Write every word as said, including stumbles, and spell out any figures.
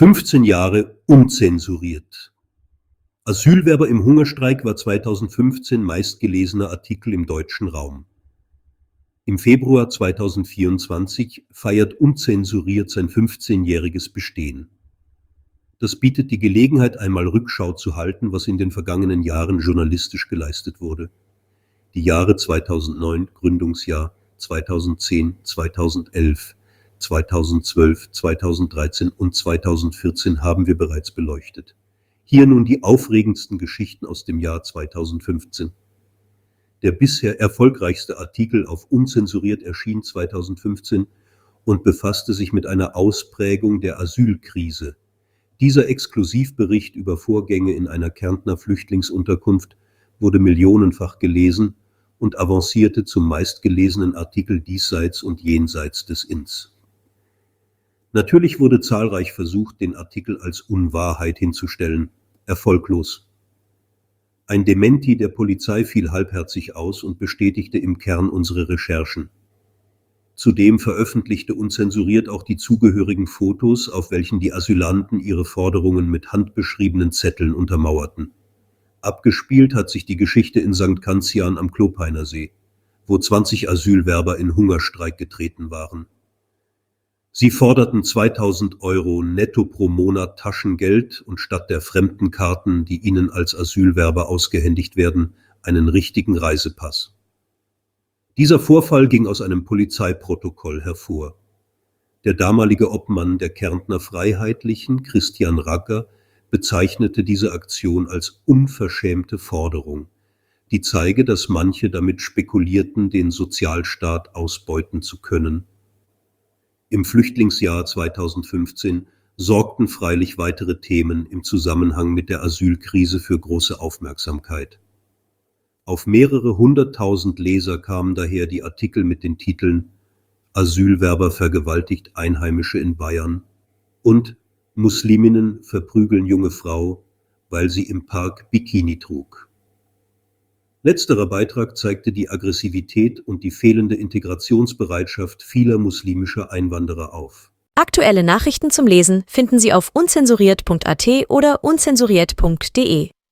fünfzehn Jahre unzensuriert. Asylwerber im Hungerstreik war zweitausendfünfzehn meistgelesener Artikel im deutschen Raum. Im Februar zweitausendvierundzwanzig feiert unzensuriert sein fünfzehnjähriges Bestehen. Das bietet die Gelegenheit, einmal Rückschau zu halten, was in den vergangenen Jahren journalistisch geleistet wurde. Die Jahre zweitausendneun, Gründungsjahr, zweitausendzehn, zweitausendelf, zweitausendzwölf, zweitausenddreizehn und zweitausendvierzehn haben wir bereits beleuchtet. Hier nun die aufregendsten Geschichten aus dem Jahr zweitausendfünfzehn. Der bisher erfolgreichste Artikel auf Unzensuriert erschien zweitausendfünfzehn und befasste sich mit einer Ausprägung der Asylkrise. Dieser Exklusivbericht über Vorgänge in einer Kärntner Flüchtlingsunterkunft wurde millionenfach gelesen und avancierte zum meistgelesenen Artikel diesseits und jenseits des Inns. Natürlich wurde zahlreich versucht, den Artikel als Unwahrheit hinzustellen, erfolglos. Ein Dementi der Polizei fiel halbherzig aus und bestätigte im Kern unsere Recherchen. Zudem veröffentlichte Unzensuriert auch die zugehörigen Fotos, auf welchen die Asylanten ihre Forderungen mit handbeschriebenen Zetteln untermauerten. Abgespielt hat sich die Geschichte in Sankt Canzian am Klopeinersee, wo zwanzig Asylwerber in Hungerstreik getreten waren. Sie forderten zweitausend Euro netto pro Monat Taschengeld und statt der Fremdenkarten, die ihnen als Asylwerber ausgehändigt werden, einen richtigen Reisepass. Dieser Vorfall ging aus einem Polizeiprotokoll hervor. Der damalige Obmann der Kärntner Freiheitlichen, Christian Ragger, bezeichnete diese Aktion als unverschämte Forderung, die zeige, dass manche damit spekulierten, den Sozialstaat ausbeuten zu können. Im Flüchtlingsjahr zweitausendfünfzehn sorgten freilich weitere Themen im Zusammenhang mit der Asylkrise für große Aufmerksamkeit. Auf mehrere hunderttausend Leser kamen daher die Artikel mit den Titeln »Asylwerber vergewaltigt Einheimische in Bayern« und »Musliminnen verprügeln junge Frau, weil sie im Park Bikini trug«. Letzterer Beitrag zeigte die Aggressivität und die fehlende Integrationsbereitschaft vieler muslimischer Einwanderer auf. Aktuelle Nachrichten zum Lesen finden Sie auf unzensuriert punkt at oder unzensuriert punkt de.